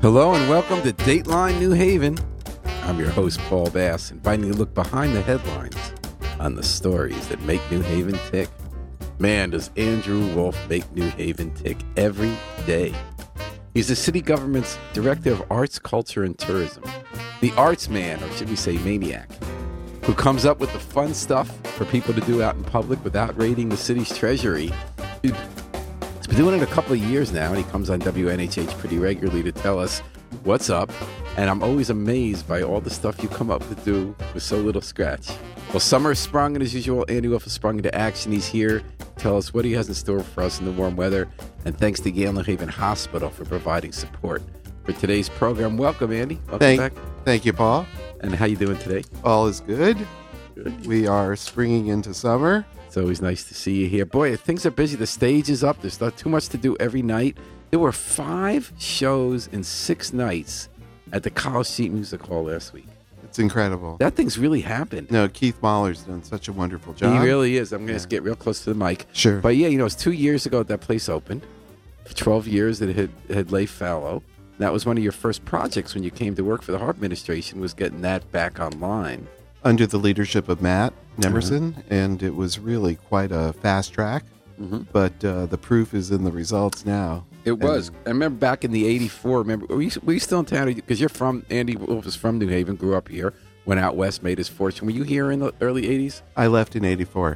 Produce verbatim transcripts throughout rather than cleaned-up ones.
Hello and welcome to Dateline New Haven. I'm your host, Paul Bass, inviting you to look behind the headlines on the stories that make New Haven tick. Man, does Andrew Wolf make New Haven tick every day. He's the city government's Director of Arts, Culture, and Tourism. The arts man, or should we say maniac, who comes up with the fun stuff for people to do out in public without raiding the city's treasury. Dude, he's been doing it a couple of years now, and he comes on W N H H pretty regularly to tell us what's up. And I'm always amazed by all the stuff you come up to do with so little scratch. Well, summer has sprung, and as usual, Andy Wolf has sprung into action. He's here to tell us what he has in store for us in the warm weather. And thanks to Yale New Haven Hospital for providing support for today's program. Welcome, Andy. Welcome thank, back. Thank you, Paul. And how you doing today? All is good. Good. We are springing into summer. It's always nice to see you here. Boy, things are busy. The stage is up. There's not too much to do every night. There were five shows in six nights at the College Street Music Hall last week. It's incredible. That thing's really happened. No, Keith Mahler's done such a wonderful job. He really is. I'm going to Yeah. get real close to the mic. Sure. But yeah, you know, it's two years ago that place opened. For twelve years that it had, had lay fallow. That was one of your first projects when you came to work for the Hart administration, was getting that back online. Under the leadership of Matt Nemerson, Uh-huh. and it was really quite a fast track. Mm-hmm. But uh, the proof is in the results now. It And- was. I remember back in the eighty-four. Remember, were you, were you still in town? Because you're from, Andy Wolf is from New Haven, grew up here, went out west, made his fortune. Were you here in the early eighties? I left in eighty-four.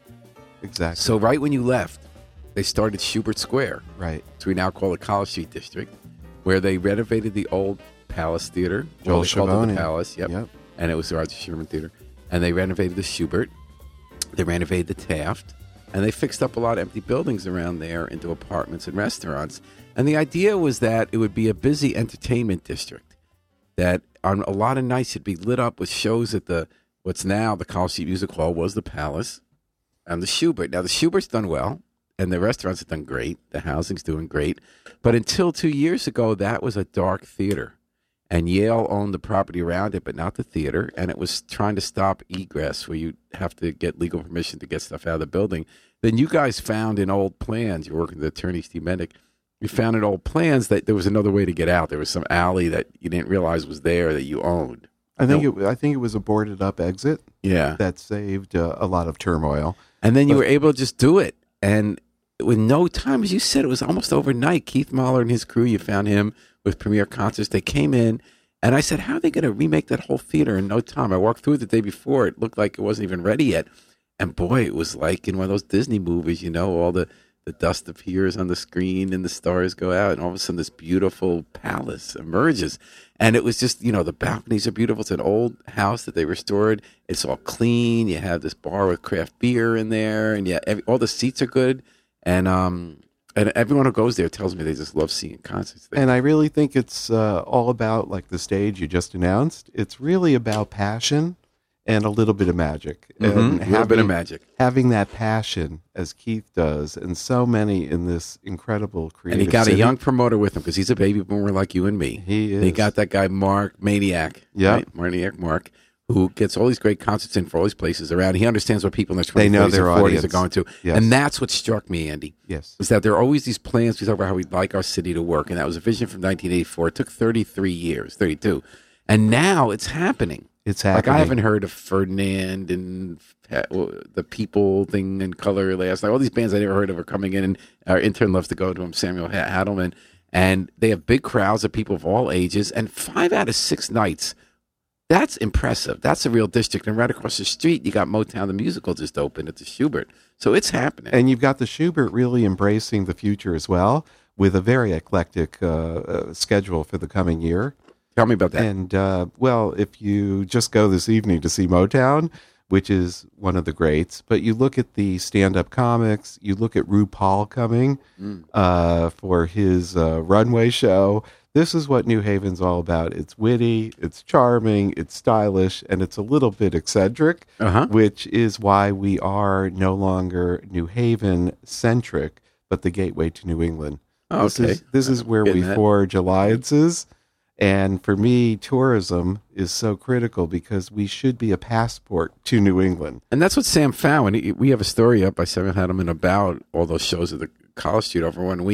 Exactly. So right when you left, they started Schubert Square, right. which we now call the College Street District, where they renovated the old Palace Theater. Joel Well, they called it Schiavone. the Palace, yep. Yep. And it was the Roger Sherman Theater. And they renovated the Schubert. They renovated the Taft. And they fixed up a lot of empty buildings around there into apartments and restaurants. And the idea was that it would be a busy entertainment district, that on a lot of nights it'd be lit up with shows at the, what's now the College Street Music Hall was the Palace, and the Schubert. Now, the Schubert's done well, and the restaurants have done great. The housing's doing great. But until two years ago, that was a dark theater. And Yale owned the property around it, but not the theater. And it was trying to stop egress, where you have to get legal permission to get stuff out of the building. Then you guys found in old plans, you're working with attorney Steve Mendick, you found in old plans that there was another way to get out. There was some alley that you didn't realize was there that you owned. I think No. it. I think it was a boarded up exit Yeah. that saved uh, a lot of turmoil. And then you But- were able to just do it. And with no time, as you said, it was almost overnight. Keith Mahler and his crew, you found him with Premier Concerts. They came in, and I said, how are they going to remake that whole theater in no time? I walked through it the day before. It looked like it wasn't even ready yet. And boy, it was like in one of those Disney movies, you know, all the, the dust appears on the screen and the stars go out, and all of a sudden this beautiful palace emerges. And it was just, you know, the balconies are beautiful. It's an old house that they restored. It's all clean. You have this bar with craft beer in there, and yeah, every, all the seats are good. And um, and everyone who goes there tells me they just love seeing concerts there. And I really think it's uh, all about, like the stage you just announced, it's really about passion and a little bit of magic. Mhm, And a little bit of magic. Having that passion, as Keith does, and so many in this incredible creative And he got city. a young promoter with him because he's a baby boomer like you and me. He And he is. got that guy, Mark Maniac. Yeah. Right? Maniac Mark, who gets all these great concerts in for all these places around. He understands what people in their They twenties, know thirties, their and forties are audience. going to. Yes. And that's what struck me, Andy. Yes. Was that there are always these plans. We talk about how we'd like our city to work, and that was a vision from nineteen eighty-four. It took thirty-three years, thirty-two, and now it's happening. It's Like happening. I haven't heard of Ferdinand and uh, the People thing and Color last night. All these bands I never heard of are coming in, and our intern loves to go to them, Samuel Ha- Hadelman, and they have big crowds of people of all ages. And five out of six nights, that's impressive. That's a real district. And right across the street, you got Motown the Musical just opened at the Schubert, so it's happening. And you've got the Schubert really embracing the future as well, with a very eclectic uh, uh, schedule for the coming year. Tell me about that. And, uh, well, if you just go this evening to see Motown, which is one of the greats, but you look at the stand-up comics, you look at RuPaul coming Mm. uh, for his uh, runway show. This is what New Haven's all about. It's witty, it's charming, it's stylish, and it's a little bit eccentric, Uh-huh. which is why we are no longer New Haven-centric, but the gateway to New England. Oh, This okay. is, this is where we Getting that. forge alliances. And for me, tourism is so critical because we should be a passport to New England. And that's what Sam found. And he, we have a story up by Samuel Hadelman about all those shows at the College Street over one week.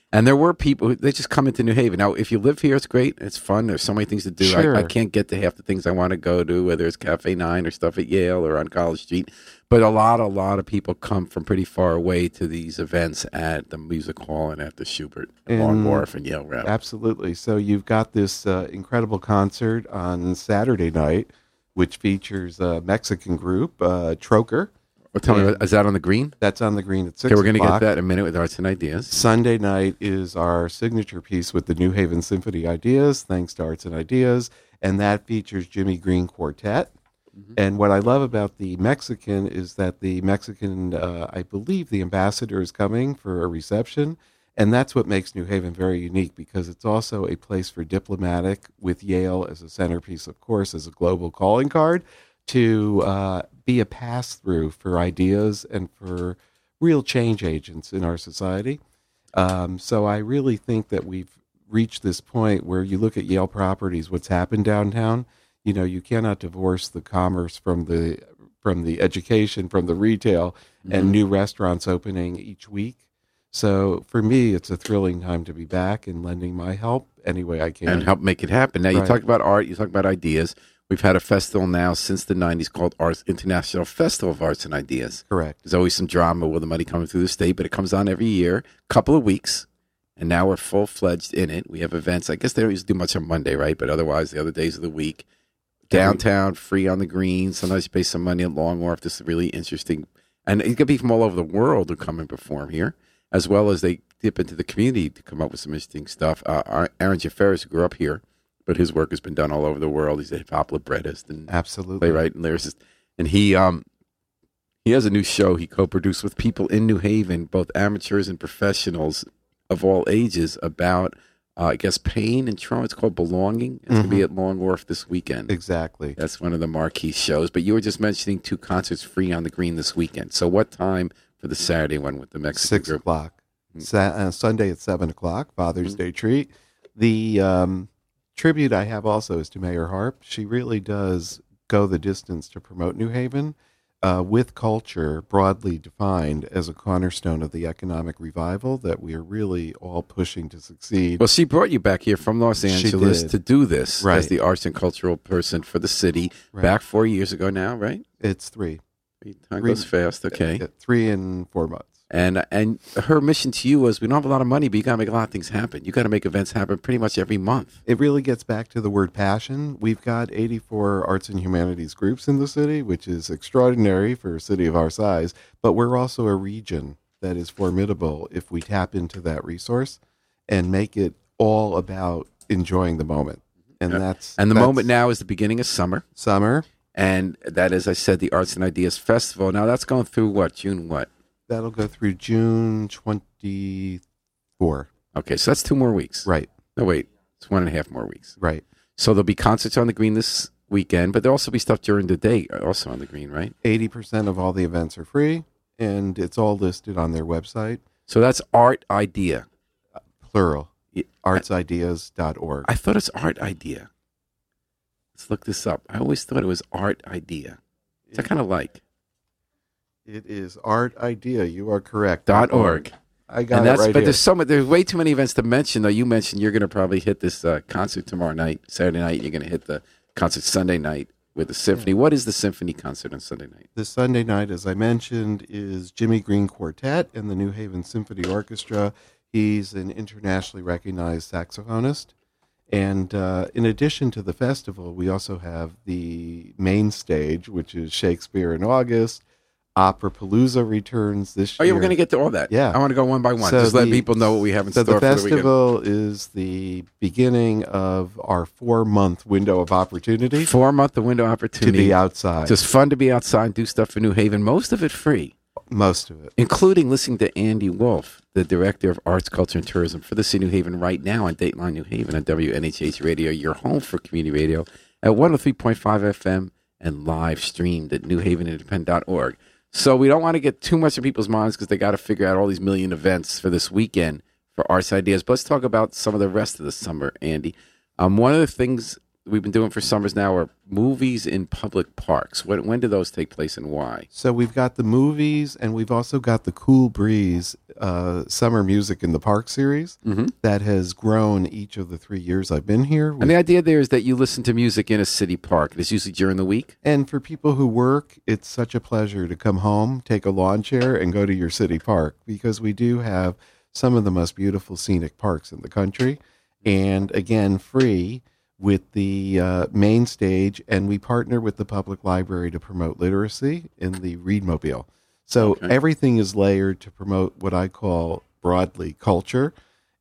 And there were people, who, they just come into New Haven. Now, if you live here, it's great. It's fun. There's so many things to do. Sure. I, I can't get to half the things I want to go to, whether it's Cafe Nine or stuff at Yale or on College Street. But a lot, a lot of people come from pretty far away to these events at the Music Hall and at the Schubert, And- Long Wharf and Yale Round. Absolutely. So you've got this uh, incredible concert on Saturday night, which features a Mexican group, uh, Troker. Well, tell me, and- is that on the green? That's on the green at six Okay, we're going to get o'clock. to that in a minute with Arts and Ideas. Sunday night is our signature piece with the New Haven Symphony Ideas, thanks to Arts and Ideas, and that features Jimmy Green Quartet. Mm-hmm. And what I love about the Mexican is that the Mexican, uh, I believe the ambassador is coming for a reception, and that's what makes New Haven very unique, because it's also a place for diplomatic, with Yale as a centerpiece, of course, as a global calling card, to uh, be a pass-through for ideas and for real change agents in our society. Um, so I really think that we've reached this point where you look at Yale Properties, what's happened downtown. You know, you cannot divorce the commerce from the from the education, from the retail, Mm-hmm. and new restaurants opening each week. So for me, it's a thrilling time to be back and lending my help any way I can. And help make it happen. Now, you Right. talked about art, you talked about ideas. We've had a festival now since the nineties called Arts International Festival of Arts and Ideas. Correct. There's always some drama with the money coming through the state, but it comes on every year, couple of weeks, and now we're full-fledged in it. We have events. I guess they don't used to do much on Monday, right? But otherwise, the other days of the week, downtown, free on the green. Sometimes you pay some money at Long Wharf. This is really interesting. And it could be from all over the world who come and perform here, as well as they dip into the community to come up with some interesting stuff. Uh, Aaron Jaffaris, who grew up here, but his work has been done all over the world. He's a hip-hop librettist and Absolutely. playwright and lyricist. And he um, he has a new show he co-produced with people in New Haven, both amateurs and professionals of all ages, about, uh, I guess, pain and trauma. It's called Belonging. It's going to be at Long Wharf this weekend. Exactly. That's one of the marquee shows. But you were just mentioning two concerts free on the green this weekend. So what time for the Saturday one with the Mexican Six group? o'clock. Sa- uh, Sunday at seven o'clock, Father's Mm-hmm. Day treat. The um, tribute I have also is to Mayor Harp. She really does go the distance to promote New Haven uh, with culture broadly defined as a cornerstone of the economic revival that we are really all pushing to succeed. Well, she brought you back here from Los She Angeles did. to do this Right. as the arts and cultural person for the city. Right. Back four years ago now, right? It's three. Time Three- goes fast. Okay. Uh, three and four months. And and her mission to you was, we don't have a lot of money, but you got to make a lot of things happen. You got to make events happen pretty much every month. It really gets back to the word passion. We've got eighty-four arts and humanities groups in the city, which is extraordinary for a city of our size, but we're also a region that is formidable if we tap into that resource and make it all about enjoying the moment. And that's And the that's moment now is the beginning of summer. summer. And that is, I said, the Arts and Ideas Festival. Now that's going through what, June what? That'll go through June twenty-fourth. Okay, so that's two more weeks. Right, No, wait, it's one and a half more weeks. right. So there'll be concerts on the green this weekend, but there'll also be stuff during the day also on the green, right? eighty percent of all the events are free, and it's all listed on their website, So that's Art Idea. plural, Yeah, arts ideas dot org. I thought it's Art Idea. Let's look this up. I always thought it was Art Idea. It's kind of like It is Art Idea. You are correct. dot org. I got And it that's right but here. there's so much, there's way too many events to mention though. You mentioned you're going to probably hit this uh, concert tomorrow night, Saturday night. You're going to hit the concert Sunday night with the symphony. What is the symphony concert on Sunday night? This Sunday night, as I mentioned, is Jimmy Green Quartet and the New Haven Symphony Orchestra. He's an internationally recognized saxophonist. And uh, in addition to the festival, we also have the main stage, which is Shakespeare in August. Opera Palooza returns this Oh, year. yeah, we're going to get to all that. Yeah. I want to go one by one. So Just let the- people know what we have in So store the for the weekend. festival is the beginning of our four-month window of opportunity Four month the window to opportunity. be outside. Just fun to be outside and do stuff for New Haven. Most of it free, Most of it. including listening to Andy Wolf, the Director of Arts, Culture, and Tourism for the City of New Haven right now on Dateline New Haven on W N H H Radio, your home for community radio at one oh three point five F M and live streamed at new haven independent dot org. So we don't want to get too much in people's minds because they got to figure out all these million events for this weekend for Arts Ideas. But let's talk about some of the rest of the summer, Andy. Um, one of the things we've been doing for summers now are movies in public parks. When, when do those take place and why? So we've got the movies, and we've also got the Cool Breeze uh, Summer Music in the Park series Mm-hmm. that has grown each of the three years I've been here. And the idea there is that you listen to music in a city park. It's usually during the week. And for people who work, it's such a pleasure to come home, take a lawn chair, and go to your city park, because we do have some of the most beautiful scenic parks in the country. And again, free with the uh, main stage, and we partner with the public library to promote literacy in the Readmobile. So Okay. everything is layered to promote what I call broadly culture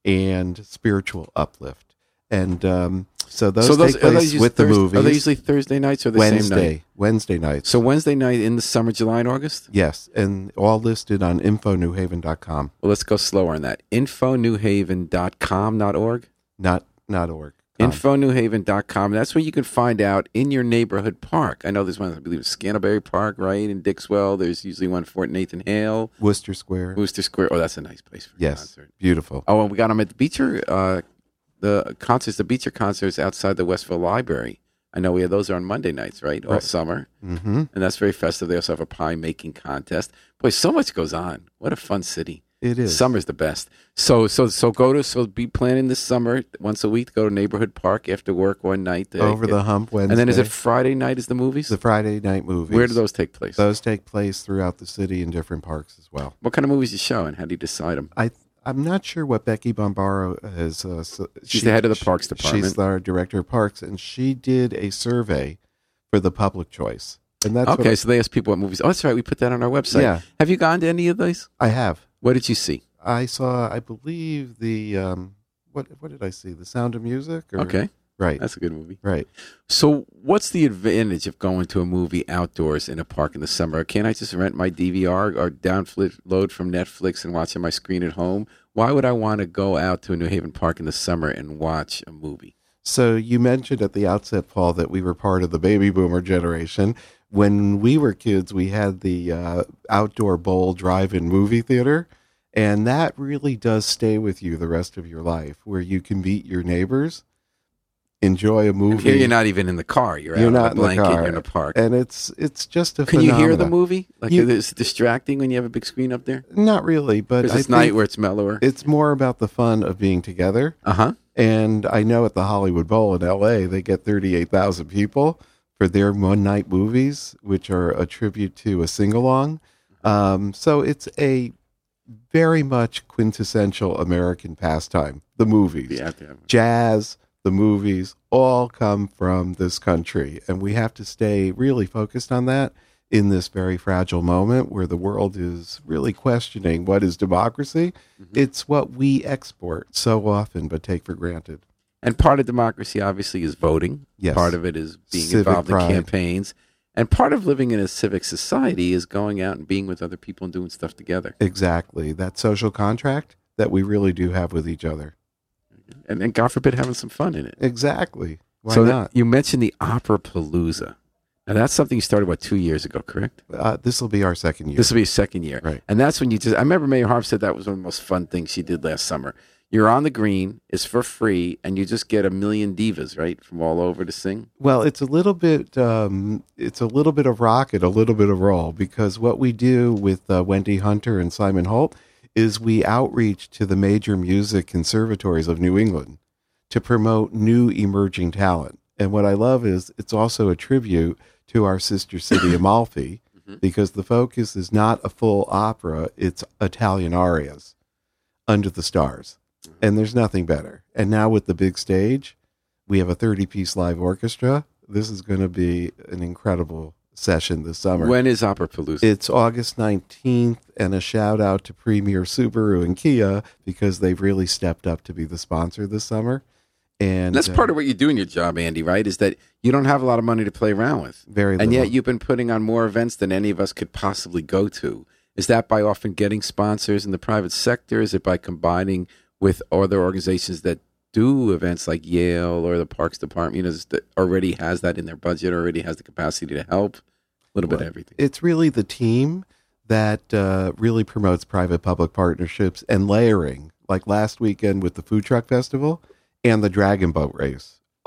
and spiritual uplift. And um, so those, so those take are place those usually with the Thurs- movies. Are they usually Thursday nights or the same night? Wednesday, Wednesday nights. So Wednesday night in the summer, July and August? Yes, and all listed on info new haven dot com. Well, let's go slower on that. info new haven dot com, not org? Not not org. Com. info new haven dot com. That's where you can find out in your neighborhood park. I know there's one, I believe, it's Scanterbury Park, right, in Dixwell. There's usually one Fort Nathan Hale, Worcester Square. Worcester Square. Oh, that's a nice place for a Yes, concert. beautiful. Oh, and we got them at the Beecher, uh, the concerts, the Beecher concerts outside the Westville Library. I know we have those are on Monday nights, right, all Right. summer. Mm-hmm. And that's very festive. They also have a pie making contest. Boy, so much goes on. What a fun city. It is. Summer's the best. So so so go to so be planning this summer once a week. Go to neighborhood park after work one night. to Over get- the hump Wednesday. and then is it Friday night? Is the movies? the Friday night movies? Where do those take place? Those take place throughout the city in different parks as well. What kind of movies you show, and how do you decide them? I I'm not sure what Becky Bombaro has. Uh, so She's the head of the Parks She's Department. our director of parks, and she did a survey for the public choice, and that's Okay, what so they ask people what movies. Oh, that's right. We put that on our website. Yeah. Have you gone to any of these? I have. What did you see? I saw, I believe the um, what what did I see? The Sound of Music. Or, Okay, right, that's a good movie. right. So, what's the advantage of going to a movie outdoors in a park in the summer? Can't I just rent my D V R or download from Netflix and watch on my screen at home? Why would I want to go out to a New Haven park in the summer and watch a movie? So you mentioned at the outset, Paul, that we were part of the baby boomer generation. When we were kids, we had the uh, outdoor bowl drive-in movie theater, and that really does stay with you the rest of your life, where you can meet your neighbors, enjoy a movie. Here, you're not even in the car. You're, You're out not in in a the blanket. car. You're in a park. and it's it's just a Can you hear the phenomena. movie? Like, You- it's distracting when you have a big screen up there? Not really, but Because I it's night think where it's mellower. it's more about the fun of being together. Uh huh. And I know at the Hollywood Bowl in L A, they get thirty-eight thousand people for their one night movies, which are a tribute to a sing along. Um, so it's a very much quintessential American pastime. The movies, Be out there. jazz, the movies all come from this country. And we have to stay really focused on that in this very fragile moment where the world is really questioning what is democracy. Mm-hmm. It's what we export so often but take for granted. And part of democracy, obviously, is voting. Yes. Part of it is being Civic involved pride. in campaigns. And part of living in a civic society is going out and being with other people and doing stuff together. Exactly. That social contract that we really do have with each other. And, and God forbid, having some fun in it. Exactly. Why so that- not? you mentioned the Opera Palooza. Now, that's something you started, what, two years ago, correct? Uh, this will be our second year. This will be a second year. Right. And that's when you just, I remember Mayor Harp said that was one of the most fun things she did last summer. You're on the green, it's for free, and you just get a million divas, right, from all over to sing. Well, it's a little bit. Um, it's a little bit of rock and a little bit of roll, because what we do with uh, Wendy Hunter and Simon Holt is we outreach to the major music conservatories of New England to promote new emerging talent. And what I love is it's also a tribute to our sister city, Amalfi, because the focus is not a full opera; it's Italian arias under the stars. And there's nothing better. And now with the big stage, we have a thirty-piece live orchestra. This is going to be an incredible session this summer. When is Opera Palooza? It's August nineteenth, and a shout out to Premier Subaru and Kia because they've really stepped up to be the sponsor this summer. And That's uh, part of what you do in your job, Andy, right? Is that you don't have a lot of money to play around with. very And little. yet you've been putting on more events than any of us could possibly go to. Is that by often getting sponsors in the private sector? Is it by combining with other organizations that do events like Yale or the Parks Department, you know, that already has that in their budget, already has the capacity to help? A little bit of everything. It's really the team that uh, really promotes private-public partnerships and layering, like last weekend with the Food Truck Festival and the Dragon Boat Race.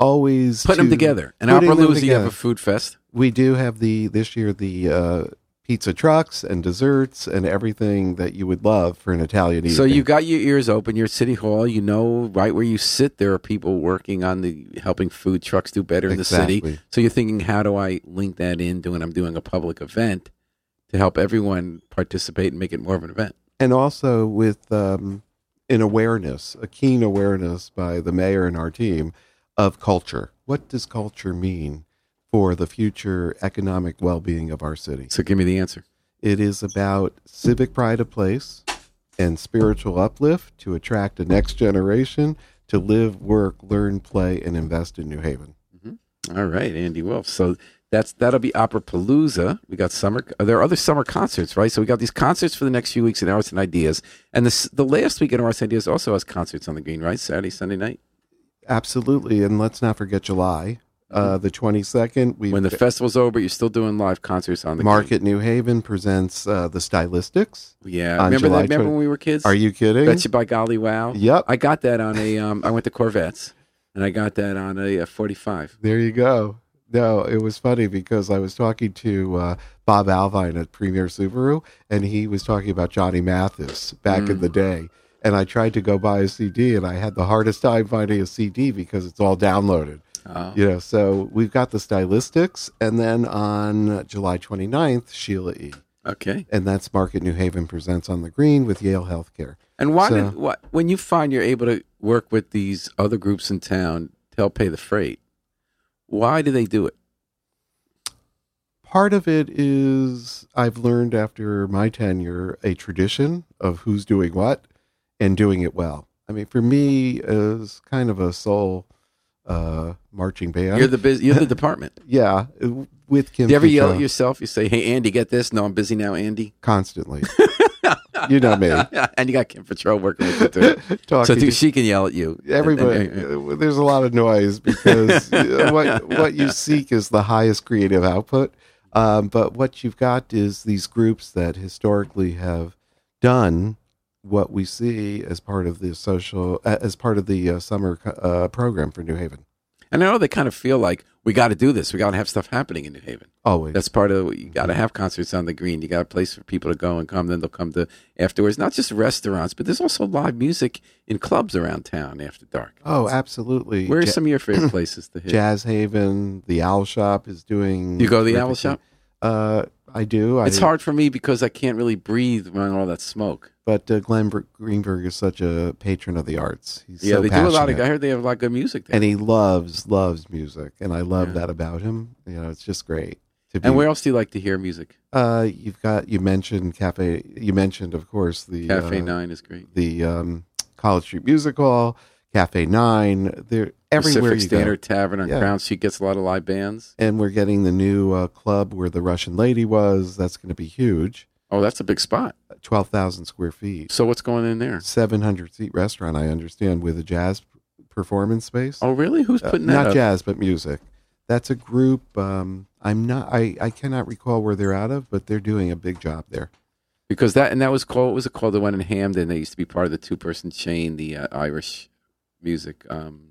always Put them to- together. And putting them Alpalooza, you together. have a food fest. We do have the this year the uh, pizza trucks and desserts and everything that you would love for an Italian evening. So you got your ears open. You're at City Hall. You know, right where you sit, there are people working on the helping food trucks do better in the city. Exactly. So you're thinking, how do I link that in? Doing I'm doing a public event to help everyone participate and make it more of an event. and also with um, an awareness, a keen awareness by the mayor and our team of culture. What does culture mean for the future economic well-being of our city? So give me the answer. It is about civic pride of place and spiritual uplift to attract the next generation to live, work, learn, play, and invest in New Haven. All right, Andy Wolf. So that's that'll be Opera-Palooza. We got summer. There are other summer concerts, right? So we got these concerts for the next few weeks in Arts and Ideas, and this the last week in Arts and Ideas also has concerts on the green, right? Saturday, Sunday night. Absolutely, and let's not forget July, uh, the twenty-second. We When the festival's over, you're still doing live concerts on the Market New Haven presents uh, the Stylistics. green. Yeah, on remember July that? Remember twenty when we were kids? Are you kidding? Bet you by golly, wow. Yep. I got that on a. Um, I went to Corvettes, and I got that on a, a forty-five. There you go. No, it was funny because I was talking to uh, Bob Alvine at Premier Subaru, and he was talking about Johnny Mathis back in the day. And I tried to go buy a C D, and I had the hardest time finding a C D because it's all downloaded. Oh. You know, so we've got the Stylistics, and then on July twenty-ninth, Sheila E. Okay. And that's Market New Haven Presents on the Green with Yale Healthcare. And why So- did what when you find you're able to work with these other groups in town to help pay the freight? Why do they do it? Part of it is I've learned after my tenure a tradition of who's doing what and doing it well. I mean, for me, as kind of a soul uh, marching band, You're the bus- you're the department. yeah, with Kim. Do you ever yell Fitzgerald at yourself? You say, "Hey, Andy, get this." No, I'm busy now, Andy. constantly. You know me. And you got Kim Patrol working with you too. Talking So to- too, she can yell at you. Everybody, And- and- uh, there's a lot of noise because uh, what what you seek is the highest creative output. Um, but what you've got is these groups that historically have done what we see as part of the social, uh, as part of the uh, summer uh, program for New Haven. And I know they kind of feel like we got to do this. We got to have stuff happening in New Haven. Always. That's part of you got to have concerts on the green. You got a place for people to go and come. Then they'll come to afterwards. Not just restaurants, but there's also live music in clubs around town after dark. oh, absolutely. Where are Ja- some of your favorite places to hit? Jazz Haven, the Owl Shop is doing. You go to the Owl terrific Shop? thing. Uh, I do. It's I, hard for me because I can't really breathe around all that smoke. But uh, Glenn Br- Greenberg is such a patron of the arts. He's Yeah, so they do a lot of. passionate. I heard they have a lot of good music there. And he loves, loves music. And I love Yeah. that about him. You know, it's just great. To be, And where else do you like to hear music? Uh, you've got, you mentioned Cafe, you mentioned, of course, the Cafe uh, Nine is great. the um, College Street Music Hall, Cafe Nine. They're everywhere Pacific you Standard go. Tavern on Yeah. Crown Street gets a lot of live bands. And we're getting the new uh, club where the Russian lady was. That's going to be huge. Oh, that's a big spot. twelve thousand square feet. So what's going in there? seven hundred seat restaurant, I understand, with a jazz performance space. Oh, really? Who's Uh, putting that not up? jazz, but music. That's a group. Um, I'm not. I, I cannot recall where they're out of, but they're doing a big job there. Because that and that was called. What was it called? The one in Hamden. They used to be part of the two-person chain, the uh, Irish music. Um,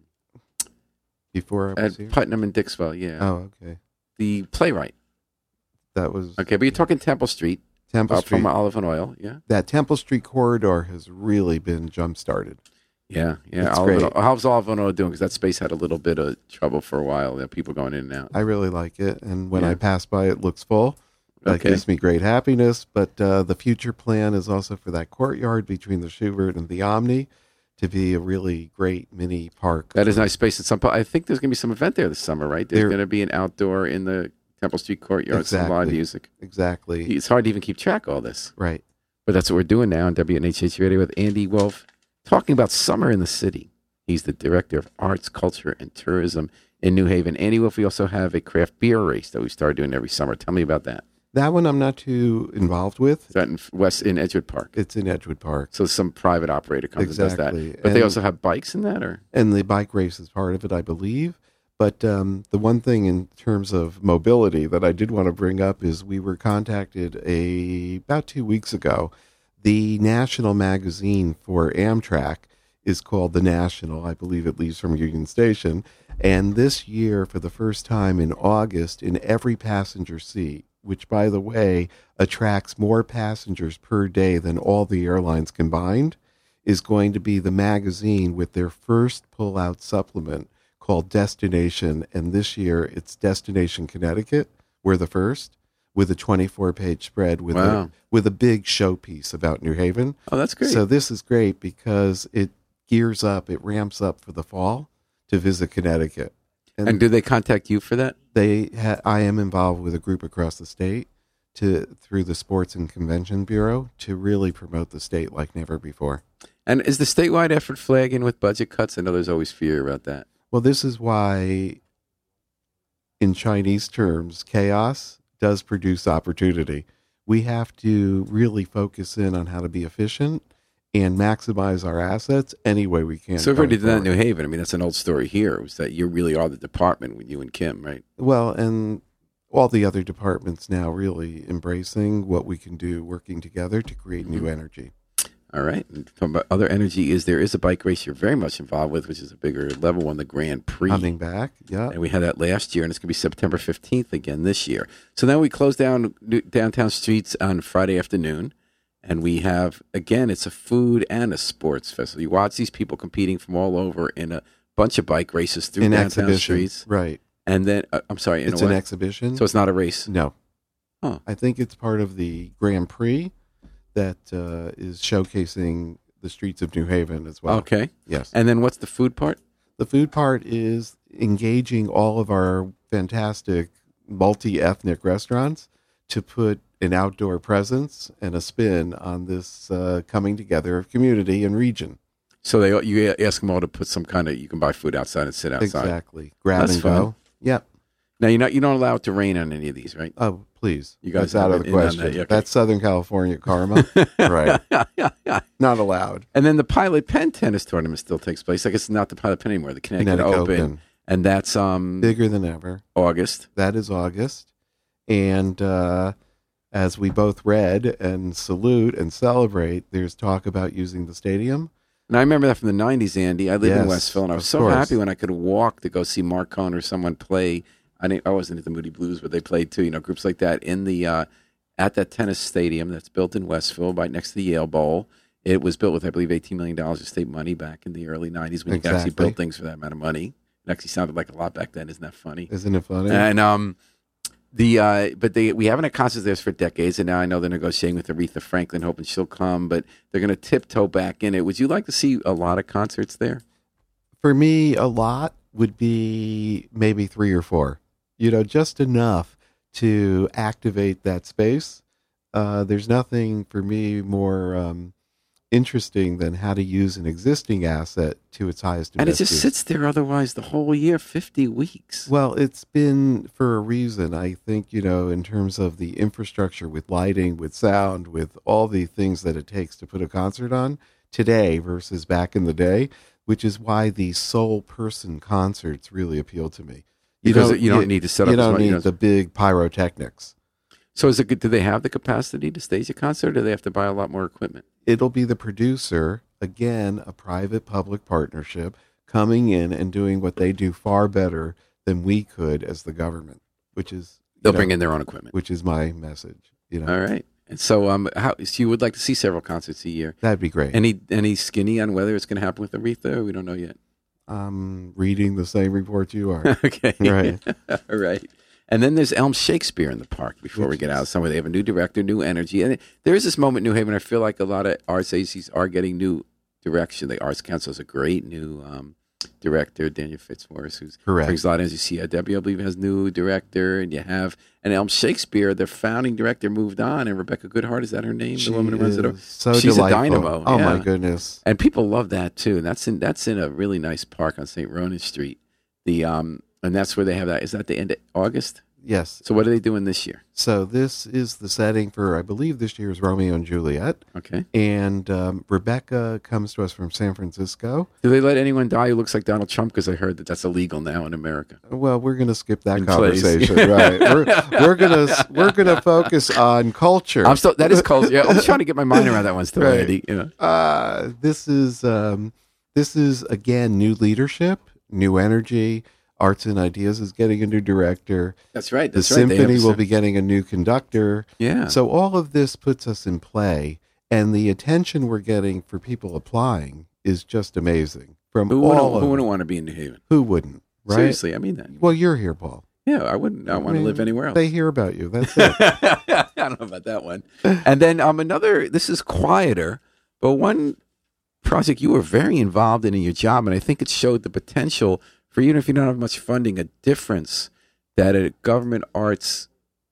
Before I was at here. Putnam and Dixwell. Yeah, Oh, okay. the Playwright. That was Okay, but you're talking Temple Street, Temple uh, Street. from Olive and Oil. Yeah, That Temple Street corridor has really been jump started. yeah, yeah. That's Olive and great. Oil- How's Olive and Oil doing? Because that space had a little bit of trouble for a while. There, people going in and out. I really like it, and when Yeah. I pass by, it looks full. That Okay. gives me great happiness. But uh, the future plan is also for that courtyard between the Schubert and the Omni to be a really great mini park. That is a nice space. At some point, I think there's going to be some event there this summer, right? There's There- going to be an outdoor in the Temple Street courtyard, some live Exactly. music. Exactly. It's hard to even keep track of all this. Right. But that's what we're doing now on W N H H Radio with Andy Wolf, talking about summer in the city. He's the director of arts, culture, and tourism in New Haven. Andy Wolf, we also have a craft beer race that we start doing every summer. Tell me about that. That one I'm not too involved with. Is that in West in Edgewood Park? It's in Edgewood Park. So some private operator comes Exactly. and does that. But they And- also have bikes in that, or And the bike race is part of it, I believe. But um, the one thing in terms of mobility that I did want to bring up is we were contacted a about two weeks ago. The national magazine for Amtrak is called the National. I believe it leaves from Union Station. And this year, for the first time in August, in every passenger seat, which, by the way, attracts more passengers per day than all the airlines combined, is going to be the magazine with their first pull-out supplement called Destination. And this year, it's Destination Connecticut. We're the first, with a twenty-four page spread with, wow. a, with a big showpiece about New Haven. Oh, that's great. So this is great because it gears up, it ramps up for the fall to visit Connecticut. And, and do they contact you for that? They, ha- I am involved with a group across the state to through the Sports and Convention Bureau to really promote the state like never before. And is the statewide effort flagging with budget cuts? I know there's always fear about that. Well, this is why, in Chinese terms, chaos does produce opportunity. We have to really focus in on how to be efficient and maximize our assets any way we can. So we've already done that in New Haven. I mean, that's an old story here. It was that you really are the department with you and Kim, right? Well, and all the other departments now really embracing what we can do working together to create new energy. All right. And talking about other energy, is there is a bike race you're very much involved with, which is a bigger level one, the Grand Prix. Coming back, yeah. And we had that last year, and it's going to be September fifteenth again this year. So then we close down downtown streets on Friday afternoon, and we have, again, it's a food and a sports festival. You watch these people competing from all over in a bunch of bike races through in downtown exhibition, streets. Right. And then, uh, I'm sorry, in it's a an way? exhibition. So it's not a race? No. Huh. I think it's part of the Grand Prix that uh, is showcasing the streets of New Haven as well. Okay. Yes. And then what's the food part? The food part is engaging all of our fantastic multi-ethnic restaurants to put an outdoor presence and a spin on this uh, coming together of community and region. So they you ask them all to put some kind of, you can buy food outside and sit outside. Exactly. Grab That's and fun. go. Yep. Now, you're not, you don't allow it to rain on any of these, right? Oh, please. You guys That's out of have the it in on question. that, okay. That's Southern California karma. Right. Not allowed. And then the Pilot Pen tennis tournament still takes place. I guess it's not the Pilot Pen anymore, the Connecticut, Connecticut Open. Open. And that's um Bigger than ever. August. That is August. And uh, as we both read and salute and celebrate, there's talk about using the stadium. And I remember that from the nineties, Andy. I lived Yes, in Westville, and I was of so course. happy when I could walk to go see Mark Cohn or someone play. I didn't, I wasn't at the Moody Blues, but they played too. You know, groups like that in the uh, at that tennis stadium that's built in Westville, right next to the Yale Bowl. It was built with, I believe, eighteen million dollars of state money back in the early nineties when you could actually Exactly. build things for that amount of money. It actually sounded like a lot back then. Isn't that funny? Isn't it funny? And um, the uh, but they we haven't had concerts there for decades, and now I know they're negotiating with Aretha Franklin, hoping she'll come, but they're going to tiptoe back in it. Would you like to see a lot of concerts there? For me, a lot would be maybe three or four. You know, just enough to activate that space. Uh, there's nothing for me more um, interesting than how to use an existing asset to its highest and And it best just use. sits there otherwise the whole year, fifty weeks. Well, it's been for a reason. I think, you know, in terms of the infrastructure with lighting, with sound, with all the things that it takes to put a concert on today versus back in the day, which is why the sole person concerts really appeal to me. You Because don't, you don't need to set up You as don't much, need you know. the big pyrotechnics. So is it good? Do they have the capacity to stage a concert, or do they have to buy a lot more equipment? It'll be the producer, again, a private-public partnership, coming in and doing what they do far better than we could as the government, which is you They'll know, bring in their own equipment. which is my message. You know, All right. And so, um, how so you would like to see several concerts a year? that'd be great. Any any skinny on whether it's going to happen with Aretha? Or we don't know yet. I'm reading the same report you are. Okay. Right. All right. And then there's Elm Shakespeare in the park before we get out somewhere. They have a new director, new energy. And there is this moment in New Haven. I feel like a lot of arts agencies are getting new direction. The Arts Council is a great new um, director, Daniel Fitzmaurice, who Correct. brings a lot of energy. C I W, I believe, has new director. And you have an Elm Shakespeare, their founding director, moved on. And Rebecca Goodhart, is that her name? She the woman who runs it is over? so She's delightful. a dynamo. Oh, yeah. my goodness. And people love that too. And that's in that's in a really nice park on Saint Ronan Street. The um and that's where they have that. Is that the end of August? Yes. So what are they doing this year? So this is the setting for, I believe this year's Romeo and Juliet. Okay. And um, Rebecca comes to us from San Francisco. Do they let anyone die who looks like Donald Trump? Because I heard that that's illegal now in America. Well, we're going to skip that In plays. conversation, right? We're, we're going to we're going to focus on culture. I'm still that is culture. Yeah, I'm just trying to get my mind around that one still, Right. Andy. You know. Uh, this is um, This is, again, new leadership, new energy. Arts and Ideas is getting a new director. That's right. The That's right. They symphony have a will sym- be getting a new conductor. Yeah. So all of this puts us in play, and the attention we're getting for people applying is just amazing. From Who all wouldn't, over. who wouldn't want to be in New Haven? Who wouldn't? Right? Seriously, I mean that. Well, you're here, Paul. Yeah, I wouldn't. I, I want mean, to live anywhere else. They hear about you. That's it. I don't know about that one. And then um, another. This is quieter, but one project you were very involved in in your job, and I think it showed the potential for, even if you don't have much funding, a difference that a government arts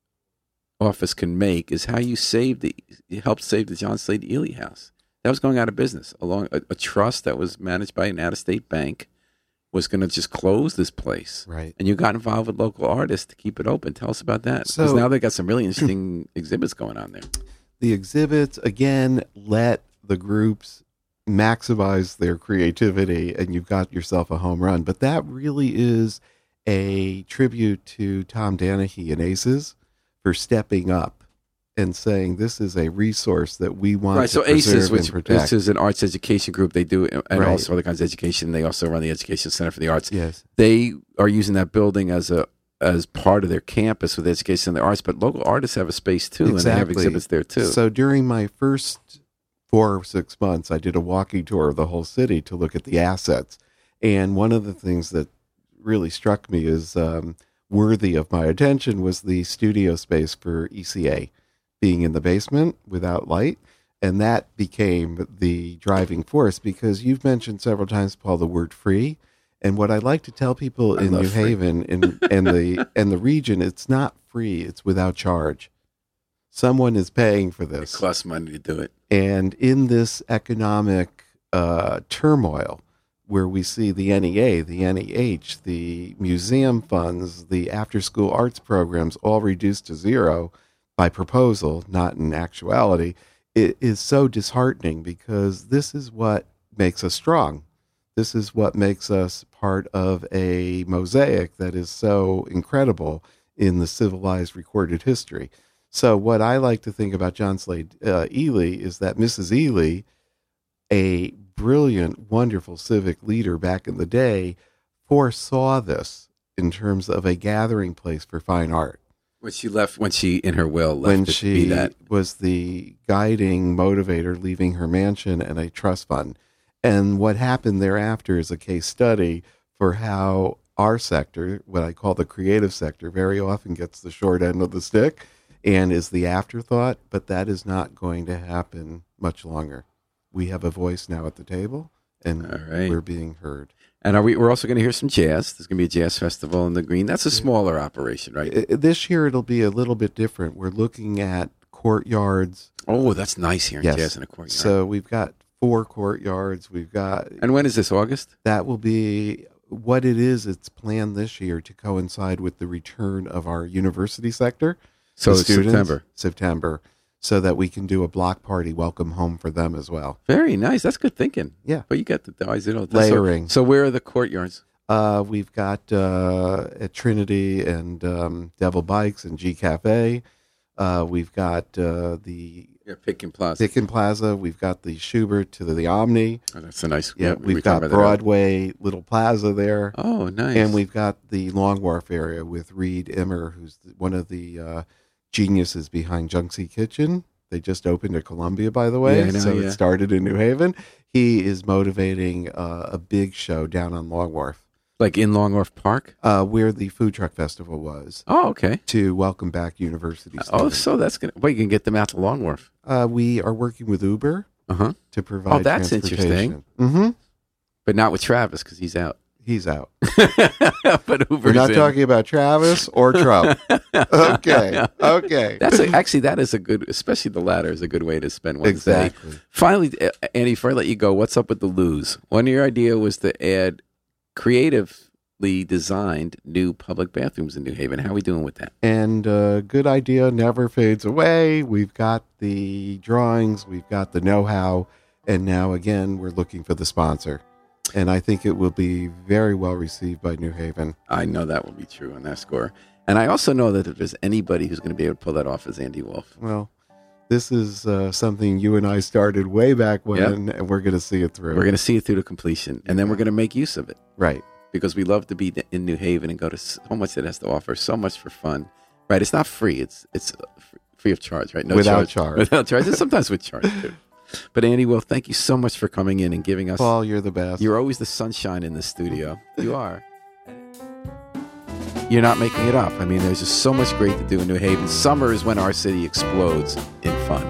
office can make is how you save the, you helped save the John Slade Ely House. That was going out of business. Along a, a trust that was managed by an out-of-state bank was going to just close this place. Right. And you got involved with local artists to keep it open. Tell us about that. Because So- now they got some really interesting exhibits going on there. The exhibits, again, let the groups maximize their creativity, and you've got yourself a home run. But that really is a tribute to Tom Danahy and ACES for stepping up and saying this is a resource that we want Right, to so preserve ACES, and which protect. this is an arts education group, they do, and Right. also other kinds of education. They also run the Education Center for the Arts. Yes. They are using that building as a as part of their campus with education and the arts, but local artists have a space too, and they have exhibits there too. So during my first four or six months, I did a walking tour of the whole city to look at the assets. And one of the things that really struck me as um, worthy of my attention was the studio space for E C A being in the basement without light. And that became the driving force, because you've mentioned several times, Paul, the word free. And what I like to tell people I in love New free. Haven and, and the and the region, it's not free, it's without charge. Someone is paying for It this. costs money to do it. And in this economic uh, turmoil, where we see the N E A, the N E H, the museum funds, the after-school arts programs all reduced to zero by proposal, not in actuality, it is so disheartening, because this is what makes us strong. This is what makes us part of a mosaic that is so incredible in the civilized recorded history. So what I like to think about John Slade uh, Ely is that Missus Ely, a brilliant, wonderful civic leader back in the day, foresaw this in terms of a gathering place for fine art. When she left, when she, in her will, left When it to she be that. was the guiding motivator, leaving her mansion and a trust fund. And what happened thereafter is a case study for how our sector, what I call the creative sector, very often gets the short end of the stick and is the afterthought, but that is not going to happen much longer. We have a voice now at the table, and All right. we're being heard. And are we, we're also going to hear some jazz. There's going to be a jazz festival in the Green. That's a smaller operation, right? I- This year it'll be a little bit different. We're looking at courtyards. Oh, that's nice hearing Yes. jazz in a courtyard. So we've got four courtyards. We've got, and when is this, August? that will be what it is. It's planned this year to coincide with the return of our university sector. So the it's students, September. September, so that we can do a block party welcome home for them as well. Very nice. That's good thinking. Yeah. But you got the guys, you know, Layering. So, so where are the courtyards? Uh, we've got uh, at Trinity and um, Devil Bikes and G Cafe. Uh, we've got uh, the Yeah, Pitkin Plaza. Dickin Plaza. We've got the Schubert to the, the Omni. Oh, that's a nice. Yeah, we were we've talking got about that earlier. Broadway Little Plaza there. Oh, nice. And we've got the Long Wharf area with Reed Immer, who's one of the uh, geniuses behind Junksy Kitchen. They just opened at Columbia, by the way. Yeah, I know, so yeah. it started in New Haven. He is motivating uh, a big show down on Long Wharf, like in Long Wharf Park. uh, where the Food Truck Festival was, Oh, okay. to welcome back university Oh, students. so that's gonna. Well, you can get them out to Long Wharf. Uh, we are working with Uber Uh huh. to provide Oh, that's transportation. Mm-hmm. But not with Travis because he's out. He's out. But Uber's We're not in. talking about Travis or Trump. Okay. Okay. That's a, actually that is a good, especially the latter is a good way to spend Wednesday. Exactly. Finally, uh, Andy, before I let you go, what's up with the Lose? One of your idea was to add creatively designed new public bathrooms in New Haven. How are we doing with that? And uh, good idea never fades away. We've got the drawings, we've got the know-how, and now again we're looking for the sponsor. And I think it will be very well received by New Haven. I know that will be true on that score. And I also know that if there's anybody who's going to be able to pull that off is Andy Wolf. Well, This is uh, something you and I started way back when, Yep. and we're going to see it through. We're going to see it through to completion, and then we're going to make use of it. Right. Because we love to be in New Haven and go to so much that it has to offer, so much for fun. Right? It's not free. It's it's free of charge, right? No Without charge. charge. Without charge. And sometimes with charge, too. But Andy, Will, thank you so much for coming in and giving us... Paul, you're the best. You're always the sunshine in the studio. You are. You're not making it up. I mean, there's just so much great to do in New Haven. Summer is when our city explodes in fun.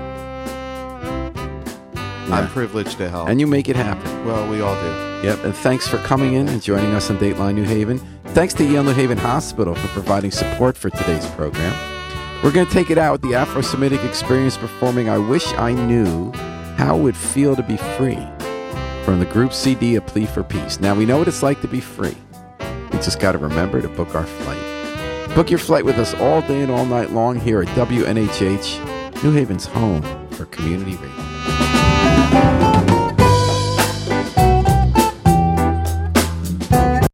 I'm Yeah. privileged to help. And you make it happen. Well, we all do. Yep, and thanks for coming in and joining us on Dateline New Haven. Thanks to Yale New Haven Hospital for providing support for today's program. We're going to take it out with the Afro-Semitic Experience performing I Wish I Knew How It Would Feel to Be Free from the group C D A Plea for Peace. Now, we know what it's like to be free. We just got to remember to book our flight. Book your flight with us all day and all night long here at W N H H, New Haven's home for community radio.